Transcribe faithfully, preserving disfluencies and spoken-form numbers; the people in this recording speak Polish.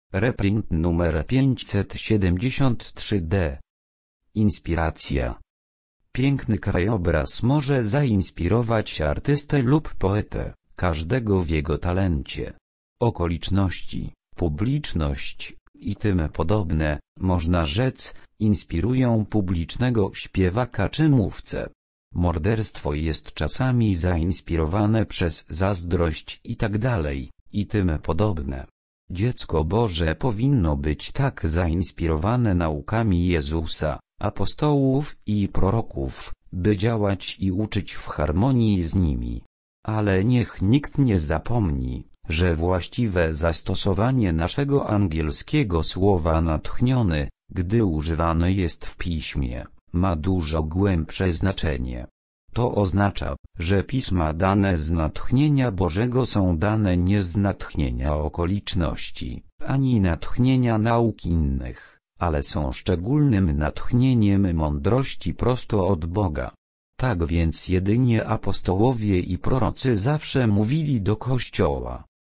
Reprint numer pięćset siedemdziesiąt trzy D. Inspiracja. Piękny krajobraz może zainspirować artystę lub poetę, każdego w jego talencie. Okoliczności, publiczność i tym podobne, można rzec, inspirują publicznego śpiewaka czy mówcę. Morderstwo jest czasami zainspirowane przez zazdrość i tak dalej, i tym podobne. Dziecko Boże powinno być tak zainspirowane naukami Jezusa, apostołów i proroków, by działać i uczyć w harmonii z nimi. Ale niech nikt nie zapomni, że właściwe zastosowanie naszego angielskiego słowa natchniony, gdy używane jest w piśmie, ma dużo głębsze znaczenie. To oznacza, że pisma dane z natchnienia Bożego są dane nie z natchnienia okoliczności, ani natchnienia nauk innych, ale są szczególnym natchnieniem mądrości prosto od Boga. Tak więc jedynie apostołowie i prorocy zawsze mówili do Kościoła,